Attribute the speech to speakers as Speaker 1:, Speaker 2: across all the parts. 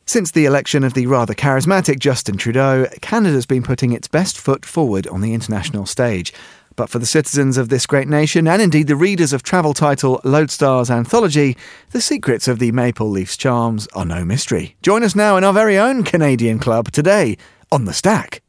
Speaker 1: Since the election of the rather charismatic Justin Trudeau, Canada's been putting its best foot forward on the international stage. But for the citizens of this great nation, and indeed the readers of travel title Lodestar's Anthology, the secrets of the Maple Leafs charms are no mystery. Join us now in our very own Canadian club today on The Stack.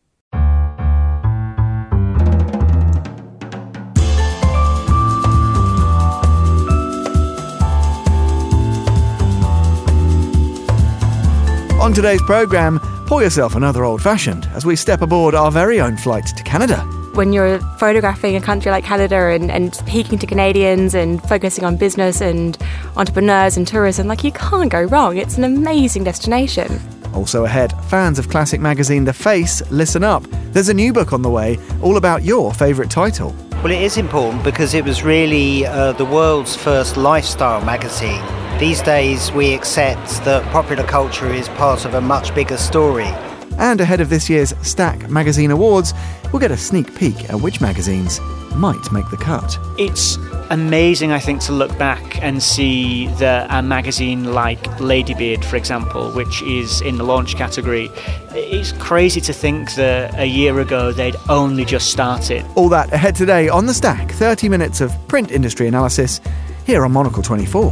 Speaker 1: On today's programme, pour yourself another old-fashioned as we step aboard our very own flight to Canada.
Speaker 2: When you're photographing a country like Canada and speaking to Canadians and focusing on business and entrepreneurs and tourism, you can't go wrong. It's an amazing destination.
Speaker 1: Also ahead, fans of classic magazine The Face, listen up. There's a new book on the way, all about your favourite title.
Speaker 3: Well, it is important because it was really the world's first lifestyle magazine. These days, we accept that popular culture is part of a much bigger story.
Speaker 1: And ahead of this year's Stack Magazine Awards, we'll get a sneak peek at which magazines might make the cut.
Speaker 4: It's amazing, I think, to look back and see that a magazine like Ladybeard, for example, which is in the launch category, it's crazy to think that a year ago they'd only just started.
Speaker 1: All that ahead today on The Stack, 30 minutes of print industry analysis here on Monocle 24.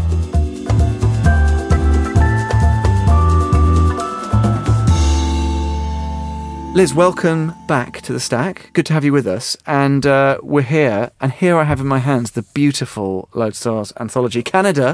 Speaker 1: Liz, welcome back to The Stack. Good to have you with us. And we're here, and here I have in my hands the beautiful Lodestar's Anthology Canada.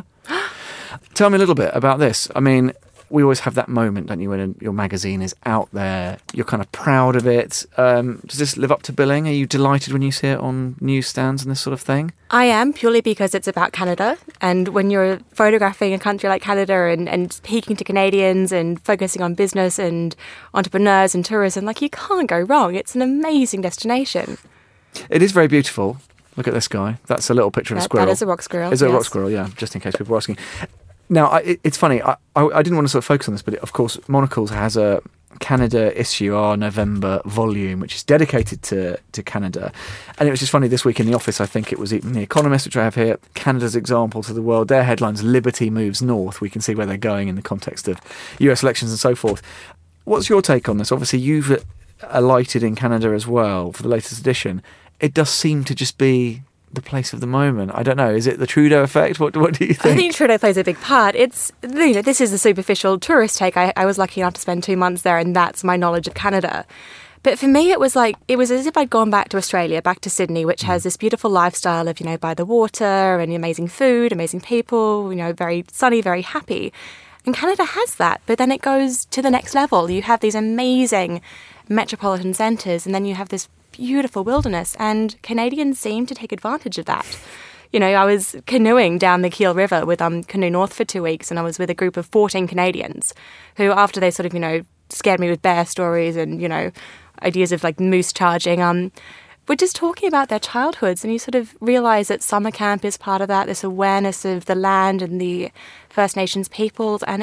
Speaker 1: Tell me a little bit about this. I mean, we always have that moment, don't you, when your magazine is out there, you're kind of proud of it. Does this live up to billing? Are you delighted when you see it on newsstands and this sort of thing?
Speaker 2: I am, purely because it's about Canada. And when you're photographing a country like Canada and speaking to Canadians and focusing on business and entrepreneurs and tourism, you can't go wrong. It's an amazing destination.
Speaker 1: It is very beautiful. Look at this guy. That's a little picture of a squirrel.
Speaker 2: That is a rock squirrel.
Speaker 1: Is it a rock squirrel? Yeah, just in case people are asking. Now, it's funny, I didn't want to sort of focus on this, but of course, Monocles has a Canada issue, our November volume, which is dedicated to Canada. And it was just funny, this week in the office, I think it was even The Economist, which I have here, Canada's example to the world. Their headlines, Liberty moves north. We can see where they're going in the context of US elections and so forth. What's your take on this? Obviously, you've alighted in Canada as well for the latest edition. It does seem to just be the place of the moment. I don't know. Is it the Trudeau effect? What do you think?
Speaker 2: I think Trudeau plays a big part. It's, this is a superficial tourist take. I was lucky enough to spend 2 months there, and that's my knowledge of Canada. But for me, it was as if I'd gone back to Australia, back to Sydney, which has this beautiful lifestyle of, by the water and amazing food, amazing people, very sunny, very happy. And Canada has that, but then it goes to the next level. You have these amazing metropolitan centres, and then you have this beautiful wilderness, and Canadians seem to take advantage of that. I was canoeing down the Keel River with Canoe North for 2 weeks, and I was with a group of 14 Canadians who, after they sort of, scared me with bear stories and, ideas of moose charging, were just talking about their childhoods, and you sort of realise that summer camp is part of that, this awareness of the land and the First Nations peoples, and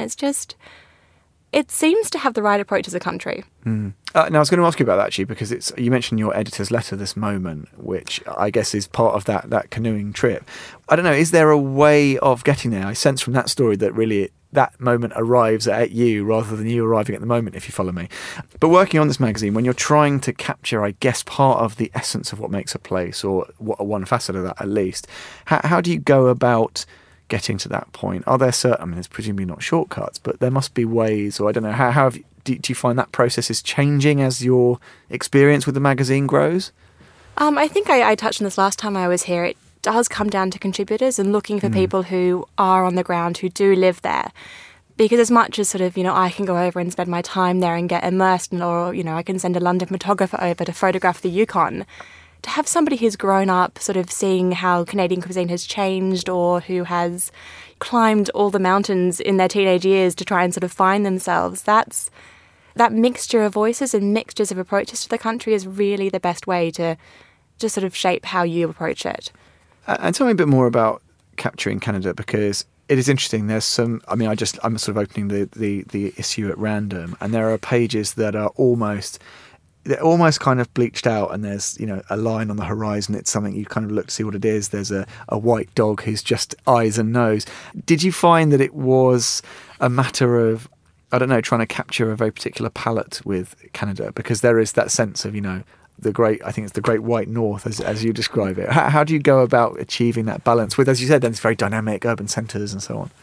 Speaker 2: it seems to have the right approach as a country.
Speaker 1: Now, I was going to ask you about that, actually, because you mentioned your editor's letter this moment, which I guess is part of that canoeing trip. I don't know, is there a way of getting there? I sense from that story that really that moment arrives at you rather than you arriving at the moment, if you follow me. But working on this magazine, when you're trying to capture, I guess, part of the essence of what makes a place, or one facet of that at least, how do you go about getting to that point? Are there certain, there's presumably not shortcuts, but there must be ways, or I don't know, do you find that process is changing as your experience with the magazine grows?
Speaker 2: I think I touched on this last time I was here. It does come down to contributors and looking for people who are on the ground, who do live there. Because as much as sort of, I can go over and spend my time there and get immersed, or, I can send a London photographer over to photograph the Yukon, to have somebody who's grown up sort of seeing how Canadian cuisine has changed, or who has climbed all the mountains in their teenage years to try and sort of find themselves, that mixture of voices and mixtures of approaches to the country is really the best way to just sort of shape how you approach it.
Speaker 1: And tell me a bit more about capturing Canada, because it is interesting. There's some, I'm sort of opening the issue at random, and there are pages that are almost kind of bleached out, and there's, a line on the horizon. It's something you kind of look to see what it is. There's a white dog who's just eyes and nose. Did you find that it was a matter of I don't know, trying to capture a very particular palette with Canada, because there is that sense of, I think it's the Great White North, as you describe it. How do you go about achieving that balance with, as you said, then it's very dynamic urban centres and so on?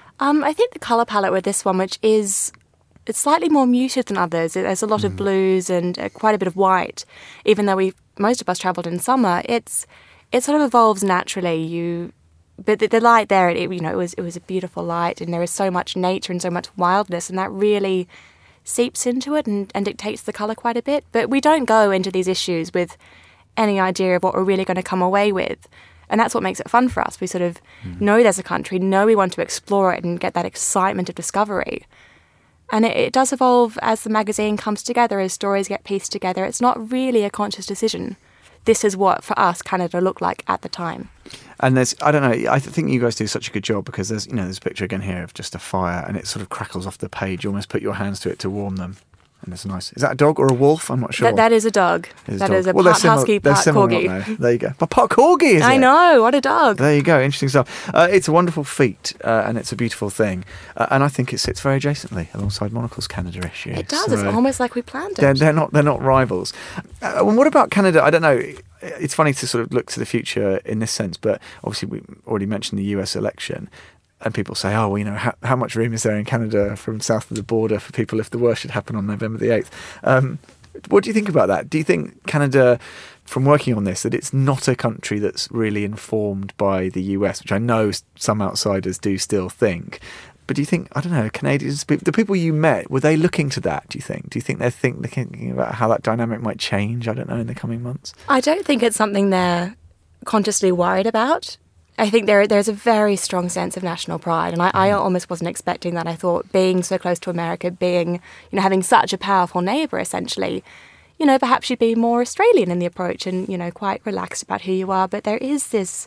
Speaker 2: I think the colour palette with this one, which is it's slightly more muted than others. There's a lot of blues and quite a bit of white. Even though most of us travelled in summer, it sort of evolves naturally. But the light there, it was a beautiful light, and there is so much nature and so much wildness, and that really seeps into it and dictates the colour quite a bit. But we don't go into these issues with any idea of what we're really going to come away with. And that's what makes it fun for us. We sort of know there's a country, know we want to explore it and get that excitement of discovery. And it does evolve as the magazine comes together, as stories get pieced together. It's not really a conscious decision. This is what, for us, Canada looked like at the time.
Speaker 1: And I don't know, I think you guys do such a good job, because there's a picture again here of just a fire, and it sort of crackles off the page. You almost put your hands to it to warm them. And it's nice. Is that a dog or a wolf? I'm not sure.
Speaker 2: That is a dog. That is a part husky, part corgi.
Speaker 1: There you go. But part corgi, is it?
Speaker 2: I know. What a dog.
Speaker 1: There you go. Interesting stuff. It's a wonderful feat, and it's a beautiful thing. And I think it sits very adjacently alongside Monocle's Canada issue.
Speaker 2: It does. So it's almost like we planned
Speaker 1: it. They're not rivals. And what about Canada? I don't know. It's funny to sort of look to the future in this sense, but obviously we already mentioned the US election. And people say, how much room is there in Canada from south of the border for people if the worst should happen on November the 8th? What do you think about that? Do you think Canada, from working on this, that it's not a country that's really informed by the US, which I know some outsiders do still think? But do you think, I don't know, Canadians, the people you met, were they looking to that, do you think? Do you think they're thinking about how that dynamic might change, I don't know, in the coming months?
Speaker 2: I don't think it's something they're consciously worried about. I think there's a very strong sense of national pride, and I almost wasn't expecting that. I thought being so close to America, having such a powerful neighbour, essentially, perhaps you'd be more Australian in the approach and, quite relaxed about who you are. But there is this,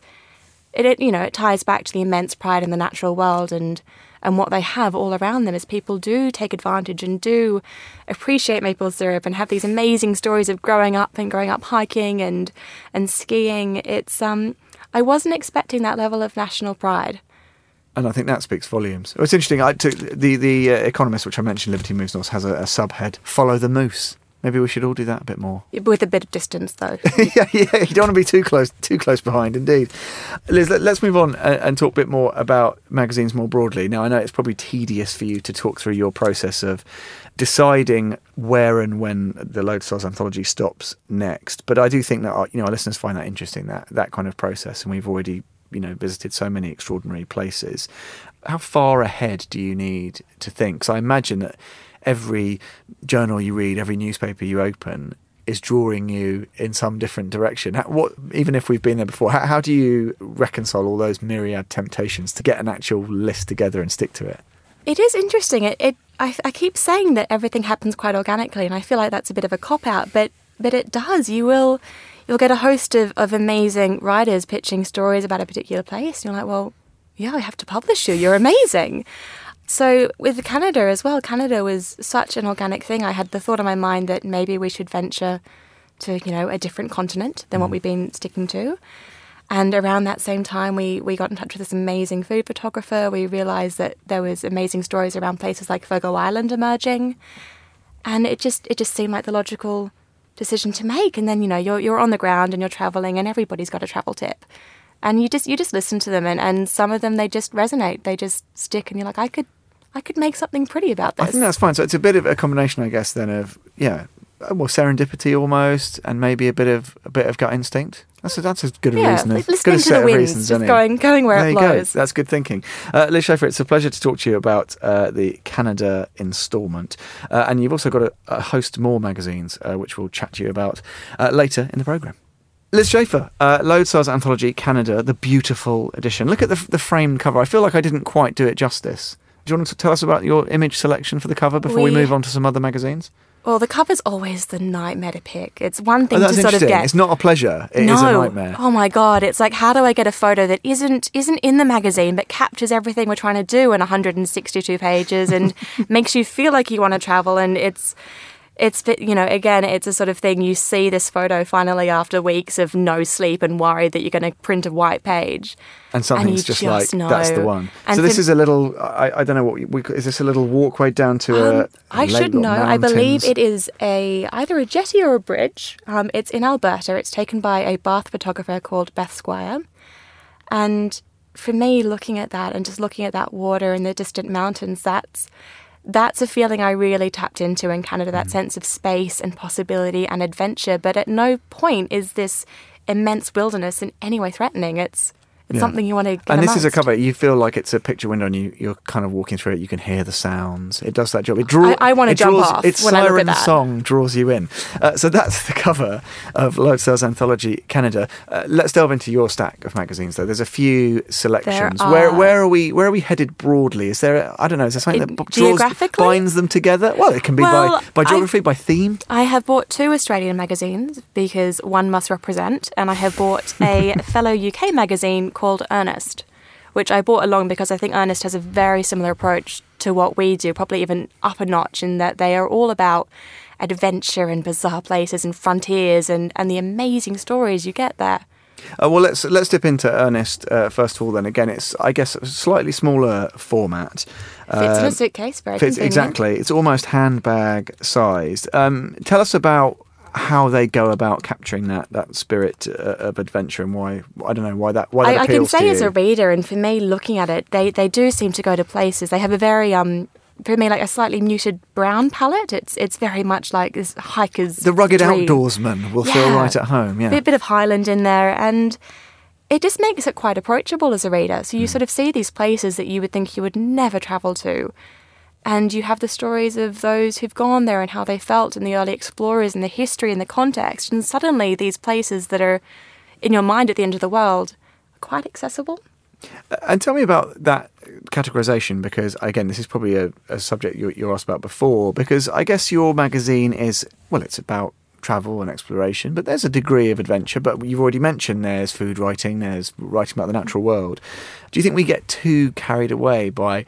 Speaker 2: it ties back to the immense pride in the natural world and what they have all around them, as people do take advantage and do appreciate maple syrup and have these amazing stories of growing up hiking and skiing. I wasn't expecting that level of national pride.
Speaker 1: And I think that speaks volumes. It's interesting. The Economist, which I mentioned, Liberty Moves North, has a subhead, Follow the Moose. Maybe we should all do that a bit more.
Speaker 2: With a bit of distance, though.
Speaker 1: yeah, you don't want to be too close behind, indeed. Liz, let's move on and talk a bit more about magazines more broadly. Now, I know it's probably tedious for you to talk through your process of deciding where and when the Lodestars anthology stops next. But I do think that our listeners find that interesting, that kind of process, and we've already visited so many extraordinary places. How far ahead do you need to think? Because I imagine that every journal you read, every newspaper you open is drawing you in some different direction. Even if we've been there before, how do you reconcile all those myriad temptations to get an actual list together and stick to it?
Speaker 2: It is interesting. I keep saying that everything happens quite organically, and I feel like that's a bit of a cop-out, but it does. You'll get a host of amazing writers pitching stories about a particular place, and you're like, well, yeah, I have to publish you. You're amazing. So with Canada as well, Canada was such an organic thing. I had the thought in my mind that maybe we should venture to, a different continent than what we've been sticking to. And around that same time, we got in touch with this amazing food photographer. We realised that there was amazing stories around places like Fogo Island emerging. And it just seemed like the logical decision to make. And then, you're on the ground and you're travelling, and everybody's got a travel tip. And you just listen to them, and some of them, they just resonate. They just stick, and you're like, I could make something pretty about this.
Speaker 1: I think that's fine. So it's a bit of a combination, I guess, then of serendipity almost, and maybe a bit of gut instinct. That's as good a reason.
Speaker 2: Listening to the winds, just going where it blows.
Speaker 1: That's good thinking. Liz Schaefer, it's a pleasure to talk to you about the Canada instalment, and you've also got a host more magazines, which we'll chat to you about later in the programme. Liz Schaefer, Lodestars Anthology Canada, the beautiful edition. Look at the framed cover. I feel like I didn't quite do it justice. Do you want to tell us about your image selection for the cover before we move on to some other magazines? Well,
Speaker 2: the cover's always the nightmare to pick. It's one thing to sort of get.
Speaker 1: It's not a pleasure. It is a nightmare.
Speaker 2: Oh my God. It's like, how do I get a photo that isn't in the magazine but captures everything we're trying to do in 162 pages and makes you feel like you want to travel? And it's It's, again, it's a sort of thing, you see this photo finally after weeks of no sleep and worry that you're going to print a white page.
Speaker 1: And something's
Speaker 2: just
Speaker 1: like,
Speaker 2: know.
Speaker 1: that's the one.
Speaker 2: And
Speaker 1: so this is a little, I don't know, is this a little walkway down to a
Speaker 2: I
Speaker 1: lake
Speaker 2: should
Speaker 1: or
Speaker 2: know. I
Speaker 1: mountains?
Speaker 2: believe it is either a jetty or a bridge. It's in Alberta. It's taken by a Bath photographer called Beth Squire. And for me, looking at that and just looking at that water and the distant mountains, that's a feeling I really tapped into in Canada, that sense of space and possibility and adventure. But at no point is this immense wilderness in any way threatening. It's something you want to get
Speaker 1: And this
Speaker 2: amongst.
Speaker 1: is a cover, you feel like it's a picture window and you're kind of walking through it, you can hear the sounds. It does that job. It draws.
Speaker 2: I want to jump off
Speaker 1: its
Speaker 2: when I look at
Speaker 1: siren
Speaker 2: that.
Speaker 1: song draws you in. So that's the cover of Lifestyles Anthology Canada. Let's delve into your stack of magazines, though. There's a few selections.
Speaker 2: There
Speaker 1: Where are we headed broadly? Is there something that
Speaker 2: Geographically?
Speaker 1: binds them together? Well, it can be by geography, by theme.
Speaker 2: I have bought 2 Australian magazines because one must represent, and I have bought a fellow UK magazine called Ernest, which I bought along because I think Ernest has a very similar approach to what we do, probably even up a notch, in that they are all about adventure and bizarre places and frontiers and the amazing stories you get there.
Speaker 1: Well, let's dip into Ernest first of all. Then again, it's, I guess, a slightly smaller format.
Speaker 2: Fits in a suitcase, very
Speaker 1: Fits
Speaker 2: convenient.
Speaker 1: exactly. It's almost handbag sized. Tell us about how they go about capturing that spirit of adventure and why that appeals
Speaker 2: I can say
Speaker 1: to
Speaker 2: as
Speaker 1: you.
Speaker 2: a reader, and for me looking at it, they do seem to go to places. They have a very for me, like a slightly muted brown palette. It's very much like this hiker's
Speaker 1: The rugged
Speaker 2: dream.
Speaker 1: outdoorsman will feel right at home. Yeah.
Speaker 2: Bit of Highland in there, and it just makes it quite approachable as a reader. So you sort of see these places that you would think you would never travel to. And you have the stories of those who've gone there and how they felt, and the early explorers and the history and the context. And suddenly these places that are in your mind at the end of the world are quite accessible.
Speaker 1: And tell me about that categorization, because again, this is probably a subject you're asked about before, because I guess your magazine is, well, it's about travel and exploration, but there's a degree of adventure. But you've already mentioned there's food writing, there's writing about the natural world. Do you think we get too carried away by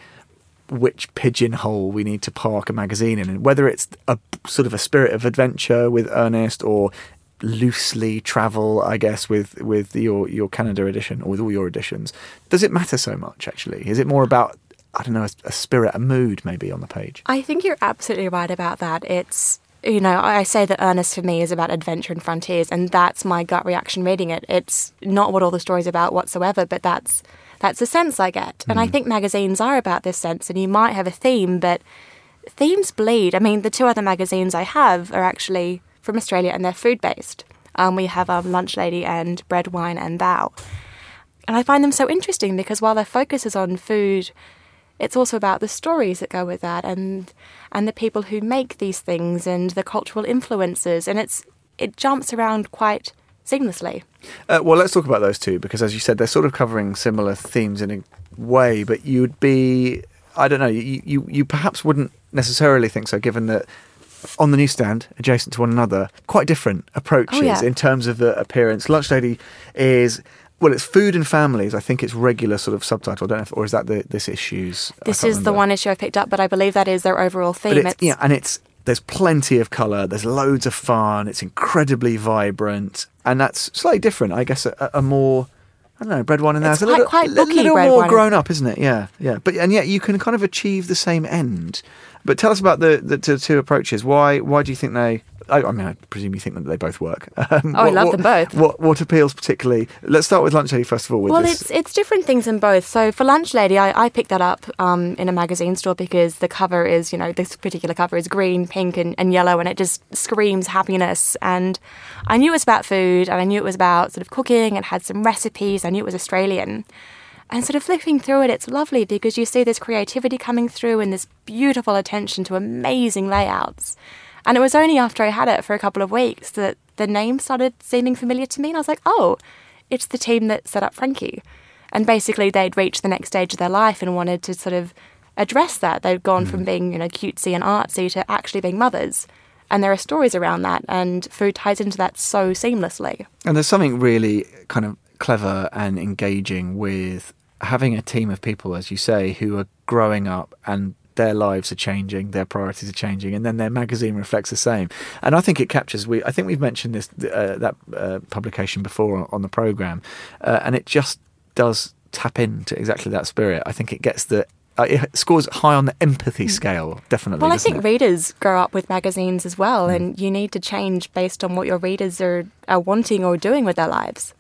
Speaker 1: which pigeonhole we need to park a magazine in, and whether it's a sort of a spirit of adventure with Ernest or loosely travel, I guess, with your Canada edition or with all your editions? Does it matter so much, actually? Is it more about, I don't know, a spirit, a mood maybe on the page?
Speaker 2: I think you're absolutely right about that. It's, I say that Ernest for me is about adventure and frontiers, and that's my gut reaction reading it. It's not what all the story's about whatsoever, but that's the sense I get. And I think magazines are about this sense, and you might have a theme, but themes bleed. I mean, the 2 other magazines I have are actually from Australia, and they're food-based. We have Lunch Lady and Bread, Wine and Thou. And I find them so interesting because while their focus is on food, it's also about the stories that go with that, and the people who make these things and the cultural influences, and it jumps around quite seamlessly.
Speaker 1: Well, let's talk about those 2, because as you said, they're sort of covering similar themes in a way, but you'd be, I don't know, you perhaps wouldn't necessarily think so, given that on the newsstand, adjacent to one another, quite different approaches in terms of the appearance. Lunch Lady is, well, it's food and families. I think it's regular sort of subtitle. I don't know if, or is that this issue's?
Speaker 2: This is the one issue I picked up, but I believe that is their overall theme.
Speaker 1: There's plenty of colour, there's loads of fun, it's incredibly vibrant, and that's slightly different. I guess a more, I don't know, Bread, Wine and Thou.
Speaker 2: It's quite booky,
Speaker 1: little
Speaker 2: Bread,
Speaker 1: more
Speaker 2: Wine.
Speaker 1: grown up, isn't it? Yeah. And yet you can kind of achieve the same end. But tell us about the 2 approaches. Why do you think they? I mean, I presume you think that they both work.
Speaker 2: I love them both.
Speaker 1: What appeals particularly? Let's start with Lunch Lady first of all.
Speaker 2: It's different things in both. So for Lunch Lady, I picked that up in a magazine store because the cover is, this particular cover is green, pink and yellow, and it just screams happiness. And I knew it was about food, and I knew it was about sort of cooking, and had some recipes. I knew it was Australian. And sort of flipping through it, it's lovely because you see this creativity coming through and this beautiful attention to amazing layouts. And it was only after I had it for a couple of weeks that the name started seeming familiar to me. And I was like, oh, it's the team that set up Frankie. And basically they'd reached the next stage of their life and wanted to sort of address that. They'd gone from being, cutesy and artsy to actually being mothers. And there are stories around that, and food ties into that so seamlessly.
Speaker 1: And there's something really kind of clever and engaging with having a team of people, as you say, who are growing up and their lives are changing, their priorities are changing, and then their magazine reflects the same. And I think it captures. I think we've mentioned this publication before on the programme, and it just does tap into exactly that spirit. I think it gets it scores high on the empathy scale, definitely.
Speaker 2: Well, I think readers grow up with magazines as well, and you need to change based on what your readers are wanting or doing with their lives.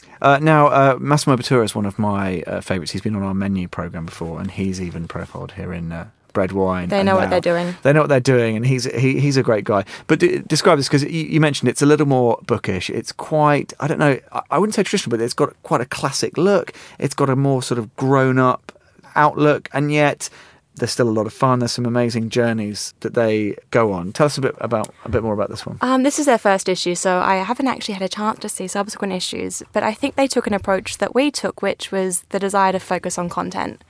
Speaker 1: Now, Massimo Bottura is one of my favourites. He's been on our menu programme before, and he's even profiled here in Bread Wine.
Speaker 2: They know what they're doing.
Speaker 1: They know what they're doing, and he's a great guy. But describe this, because you mentioned it's a little more bookish. It's quite, I don't know, I wouldn't say traditional, but it's got quite a classic look. It's got a more sort of grown-up outlook, and yet there's still a lot of fun. There's some amazing journeys that they go on. Tell us a bit more about this one.
Speaker 2: This is their first issue, so I haven't actually had a chance to see subsequent issues, but I think they took an approach that we took, which was the desire to focus on content.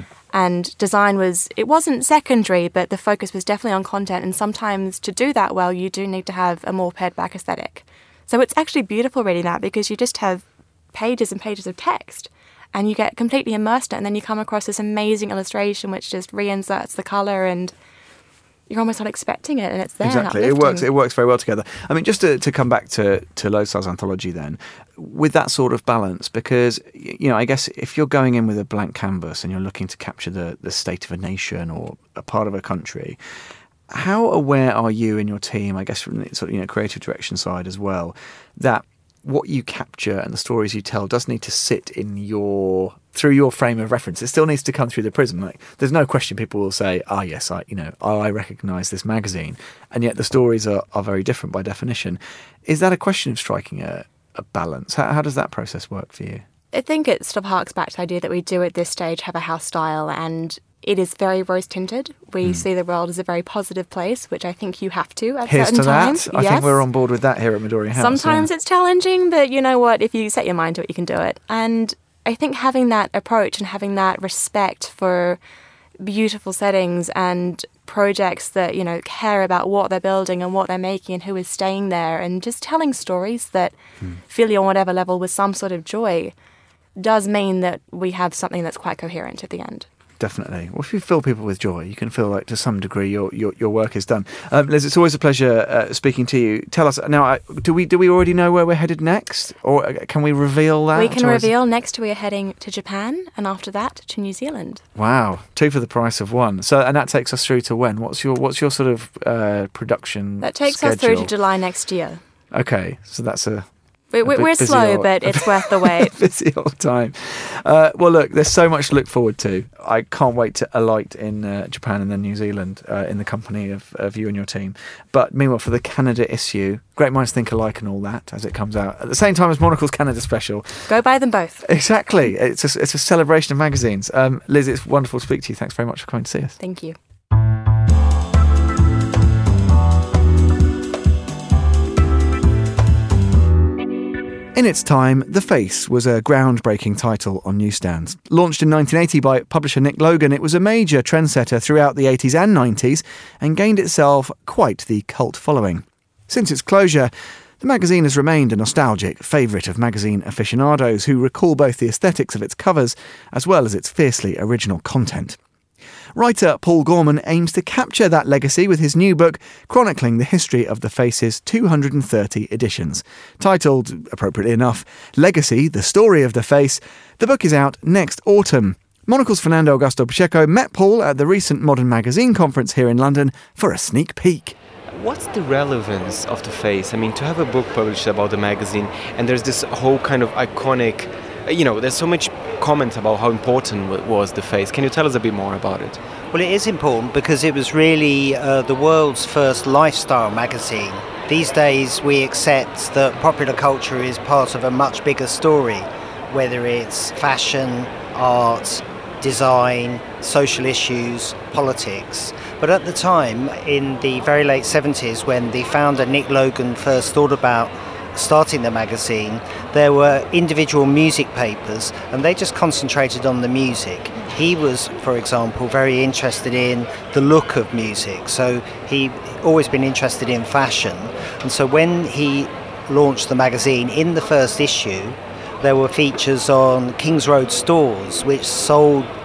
Speaker 2: And design wasn't secondary, but the focus was definitely on content, and sometimes to do that well, you do need to have a more pared back aesthetic. So it's actually beautiful reading that, because you just have pages and pages of text, and you get completely immersed in it, and then you come across this amazing illustration which just reinserts the colour, and you're almost not expecting it, and it's there.
Speaker 1: Exactly, it works very well together. I mean, just to come back to Lodesal's anthology then, with that sort of balance, because, you know, I guess if you're going in with a blank canvas and you're looking to capture the state of a nation or a part of a country, how aware are you and your team, I guess from the sort of, you know, creative direction side as well, that what you capture and the stories you tell does need to sit in through your frame of reference? It still needs to come through the prism. Like, there's no question people will say, yes, I recognise this magazine, and yet the stories are very different by definition. Is that a question of striking a balance? How does that process work for you?
Speaker 2: I think it sort of harks back to the idea that we do at this stage have a house style, and it is very rose-tinted. We see the world as a very positive place, which I think you have to at certain times.
Speaker 1: I think we're on board with that here at Midori House.
Speaker 2: Sometimes it's challenging, but you know what? If you set your mind to it, you can do it. And I think having that approach and having that respect for beautiful settings and projects that, you know, care about what they're building and what they're making and who is staying there, and just telling stories that fill you on whatever level with some sort of joy, does mean that we have something that's quite coherent at the end.
Speaker 1: Definitely. Well, if you fill people with joy, you can feel like to some degree your work is done. Liz, it's always a pleasure speaking to you. Tell us now, do we already know where we're headed next, or can we reveal that?
Speaker 2: We can reveal. Next we are heading to Japan, and after that to New Zealand.
Speaker 1: Wow, 2 for the price of 1. So, and that takes us through to when? What's your sort of production?
Speaker 2: That takes
Speaker 1: schedule?
Speaker 2: us through to July next year.
Speaker 1: Okay, so that's
Speaker 2: we're slow, but it's worth the wait.
Speaker 1: Busy old time. Well, look, there's so much to look forward to. I can't wait to alight in Japan and then New Zealand in the company of you and your team. But meanwhile, for the Canada issue, Great Minds Think Alike and all that, as it comes out, at the same time as Monocle's Canada special.
Speaker 2: Go buy them both.
Speaker 1: Exactly. It's a celebration of magazines. Liz, it's wonderful to speak to you. Thanks very much for coming to see us.
Speaker 2: Thank you.
Speaker 1: In its time, The Face was a groundbreaking title on newsstands. Launched in 1980 by publisher Nick Logan, it was a major trendsetter throughout the 80s and 90s and gained itself quite the cult following. Since its closure, the magazine has remained a nostalgic favourite of magazine aficionados who recall both the aesthetics of its covers as well as its fiercely original content. Writer Paul Gorman aims to capture that legacy with his new book chronicling the history of The Face's 230 editions. Titled, appropriately enough, Legacy, The Story of The Face, the book is out next autumn. Monocle's Fernando Augusto Pacheco met Paul at the recent Modern Magazine conference here in London for a sneak peek.
Speaker 5: What's the relevance of The Face? I mean, to have a book published about the magazine, and there's this whole kind of iconic, there's so much comment about how important was The Face. Can you tell us a bit more about it?
Speaker 3: Well, it is important because it was really the world's first lifestyle magazine. These days we accept that popular culture is part of a much bigger story, whether it's fashion, art, design, social issues, politics. But at the time, in the very late 70s, when the founder Nick Logan first thought about starting the magazine, there were individual music papers and they just concentrated on the music. He was, for example, very interested in the look of music, so he always been interested in fashion. And so when he launched the magazine, in the first issue there were features on Kings Road stores which sold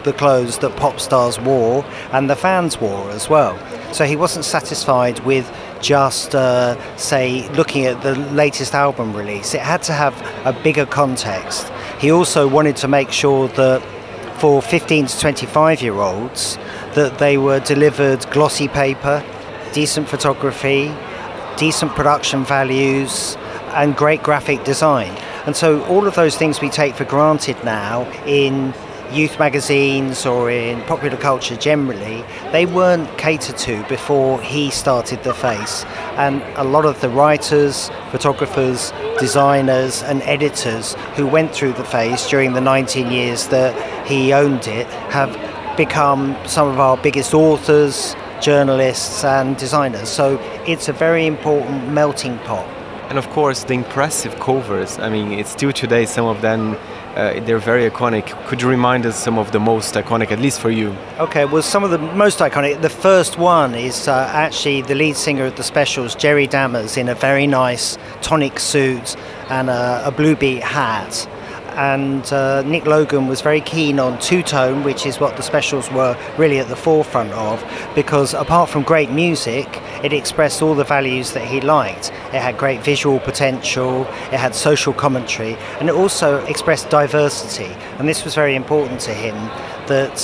Speaker 3: the clothes that pop stars wore and the fans wore as well. So he wasn't satisfied with just, say, looking at the latest album release. It had to have a bigger context. He also wanted to make sure that for 15 to 25-year-olds that they were delivered glossy paper, decent photography, decent production values, and great graphic design. And so all of those things we take for granted now in youth magazines or in popular culture generally, they weren't catered to before he started The Face. And a lot of the writers, photographers, designers and editors who went through The Face during the 19 years that he owned it have become some of our biggest authors, journalists and designers. So it's a very important melting pot.
Speaker 5: And of course, the impressive covers. I mean, it's still today, some of them, they're very iconic. Could you remind us some of the most iconic, at least for you?
Speaker 3: Okay, well, some of the most iconic, the first one is actually the lead singer of the Specials, Jerry Dammers, in a very nice tonic suit and a Blue Beat hat. And Nick Logan was very keen on two-tone, which is what the Specials were really at the forefront of, because apart from great music, it expressed all the values that he liked. It had great visual potential, it had social commentary, and it also expressed diversity. And this was very important to him, that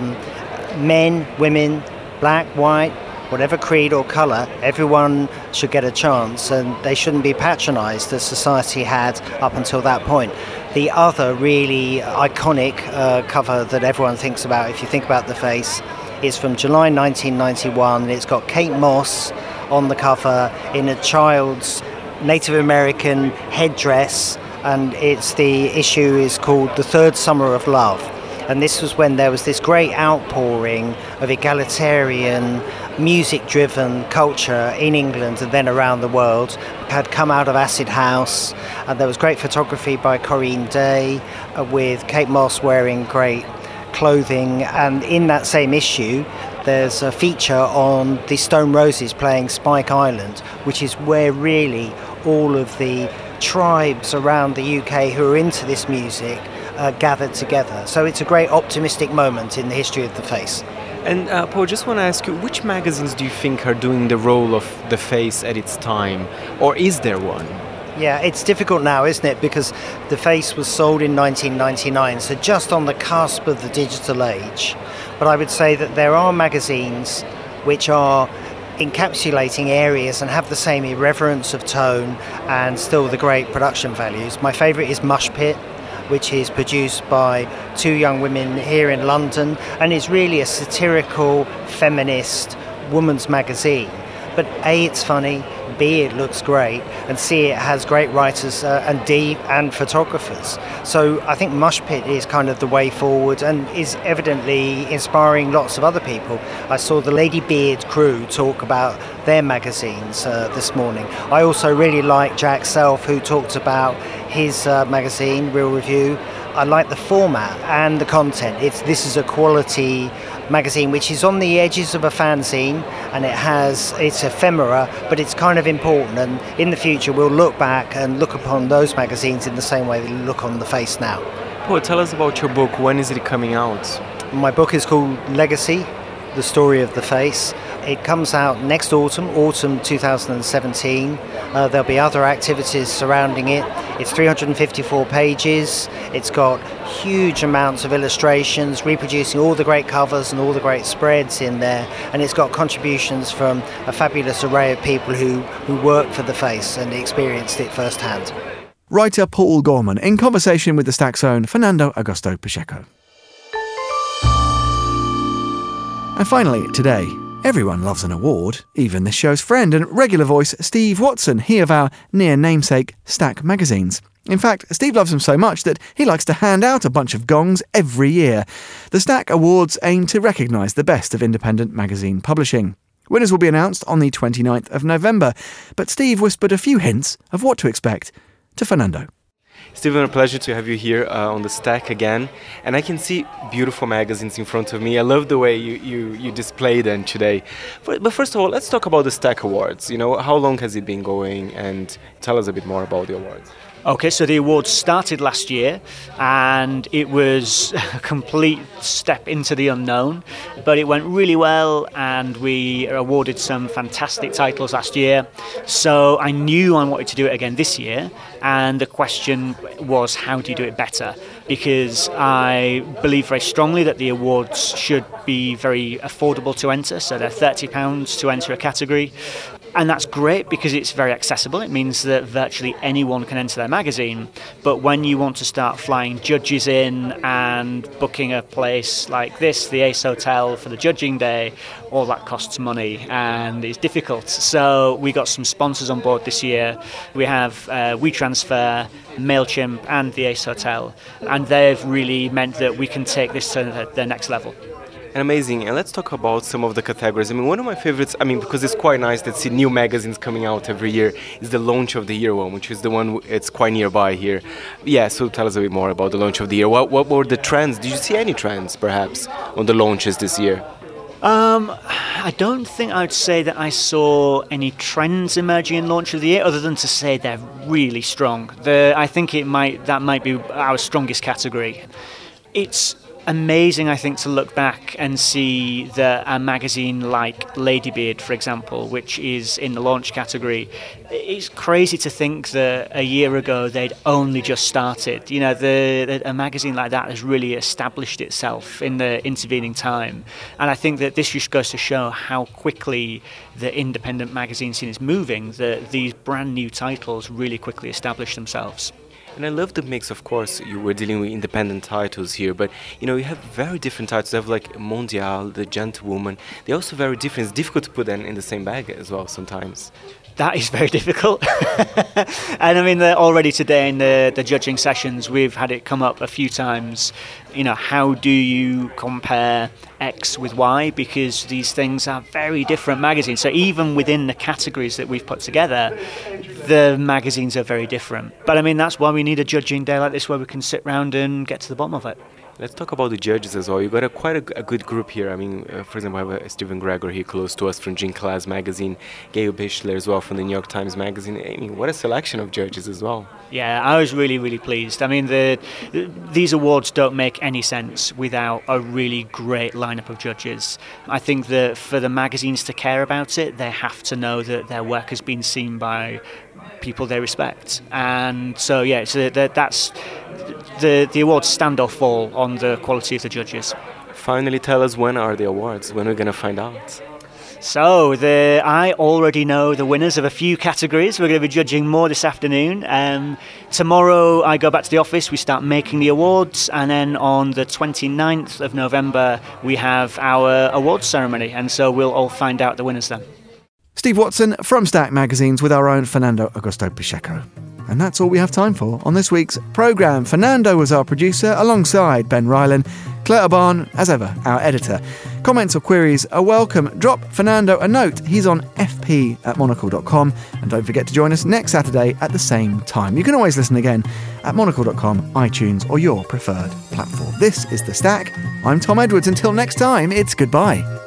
Speaker 3: men, women, black, white, whatever creed or colour, everyone should get a chance, and they shouldn't be patronised as society had up until that point. The other really iconic cover that everyone thinks about, if you think about The Face, is from July 1991, and it's got Kate Moss on the cover in a child's Native American headdress, and the issue is called The Third Summer of Love. And this was when there was this great outpouring of egalitarian, music-driven culture in England and then around the world. It had come out of Acid House, and there was great photography by Corinne Day with Kate Moss wearing great clothing. And in that same issue, there's a feature on the Stone Roses playing Spike Island, which is where really all of the tribes around the UK who are into this music gathered together. So it's a great optimistic moment in the history of The Face.
Speaker 5: And Paul, just want to ask you, which magazines do you think are doing the role of The Face at its time? Or is there one?
Speaker 3: Yeah, it's difficult now, isn't it? Because The Face was sold in 1999, so just on the cusp of the digital age. But I would say that there are magazines which are encapsulating areas and have the same irreverence of tone and still the great production values. My favourite is Mush Pit, which is produced by two young women here in London and is really a satirical, feminist woman's magazine. But A, it's funny, B, it looks great, and C, it has great writers, and D, and photographers. So I think Mush Pit is kind of the way forward and is evidently inspiring lots of other people. I saw the Lady Beard crew talk about their magazines this morning. I also really like Jack Self, who talked about his magazine, Real Review. I like the format and the content. This is a quality magazine which is on the edges of a fanzine, and it's ephemera, but it's kind of important, and in the future we'll look back and look upon those magazines in the same way that we look on The Face now.
Speaker 5: Paul, tell us about your book. When is it coming out?
Speaker 3: My book is called Legacy, The Story of The Face. It comes out next autumn 2017. There'll be other activities surrounding it. It's 354 pages. It's got huge amounts of illustrations, reproducing all the great covers and all the great spreads in there. And it's got contributions from a fabulous array of people who work for The Face and experienced it firsthand.
Speaker 1: Writer Paul Gorman in conversation with the Stack's own Fernando Augusto Pacheco. And finally, today, everyone loves an award, even this show's friend and regular voice, Steve Watson, he of our near namesake Stack magazines. In fact, Steve loves them so much that he likes to hand out a bunch of gongs every year. The Stack Awards aim to recognise the best of independent magazine publishing. Winners will be announced on the 29th of November, but Steve whispered a few hints of what to expect to Fernando.
Speaker 5: Stephen, a pleasure to have you here on the Stack again. And I can see beautiful magazines in front of me. I love the way you display them today. But first of all, let's talk about the Stack Awards. You know, how long has it been going? And tell us a bit more about the awards.
Speaker 4: Okay, so the awards started last year and it was a complete step into the unknown, but it went really well and we awarded some fantastic titles last year. So I knew I wanted to do it again this year, and the question was, how do you do it better? Because I believe very strongly that the awards should be very affordable to enter, so they're £30 to enter a category. And that's great because it's very accessible. It means that virtually anyone can enter their magazine. But when you want to start flying judges in and booking a place like this, the Ace Hotel, for the judging day, all that costs money and it's difficult. So we got some sponsors on board this year. We have WeTransfer, MailChimp and the Ace Hotel. And they've really meant that we can take this to the next level.
Speaker 5: And amazing. And let's talk about some of the categories. I mean, one of my favorites, because it's quite nice to see new magazines coming out every year, is the Launch of the Year one, which is the one, it's quite nearby here. Yeah, so tell us a bit more about the Launch of the Year. What were the trends? Did you see any trends, perhaps, on the launches this year?
Speaker 4: I don't think I would say that I saw any trends emerging in Launch of the Year, other than to say they're really strong. I think that might be our strongest category. It's amazing, I think, to look back and see that a magazine like Ladybeard, for example, which is in the launch category, it's crazy to think that a year ago they'd only just started. You know, a magazine like that has really established itself in the intervening time. And I think that this just goes to show how quickly the independent magazine scene is moving, that these brand new titles really quickly establish themselves.
Speaker 5: And I love the mix, of course. You were dealing with independent titles here, but you have very different titles. You have like Mondial, The Gentlewoman. They're also very different. It's difficult to put them in the same bag as well sometimes.
Speaker 4: That is very difficult. And I mean, already today in the judging sessions, we've had it come up a few times. How do you compare X with Y? Because these things are very different magazines. So even within the categories that we've put together, the magazines are very different. But I mean, that's why we need a judging day like this where we can sit round and get to the bottom of it.
Speaker 5: Let's talk about the judges as well. You've got quite a good group here. I mean, for example, I have Stephen Gregor here close to us from Gene Class magazine, Gail Bichler as well from the New York Times magazine. I mean, what a selection of judges as well.
Speaker 4: Yeah, I was really, really pleased. I mean, these awards don't make any sense without a really great lineup of judges. I think that for the magazines to care about it, they have to know that their work has been seen by people they respect. And so, yeah, so that's the awards stand or fall on the quality of the judges.
Speaker 5: Finally, tell us, when are the awards? When are we going to find out?
Speaker 4: So I already know the winners of a few categories. We're going to be judging more this afternoon. Tomorrow I go back to the office, we start making the awards, and then on the 29th of November we have our awards ceremony, and so we'll all find out the winners then.
Speaker 1: Steve Watson from Stack Magazines with our own Fernando Augusto Pacheco. And that's all we have time for on this week's programme. Fernando was our producer alongside Ben Ryland. Claire Barn, as ever, our editor. Comments or queries are welcome. Drop Fernando a note. He's on fp@monocle.com. And don't forget to join us next Saturday at the same time. You can always listen again at monocle.com, iTunes or your preferred platform. This is The Stack. I'm Tom Edwards. Until next time, it's goodbye.